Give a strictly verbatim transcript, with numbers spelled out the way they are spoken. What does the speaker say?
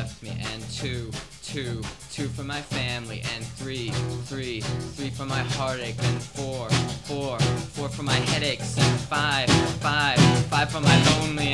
left me, and two, two, two for my family, and three, three, three for my heartache, and four, four, four for my headaches, and five, five, five for my lonely,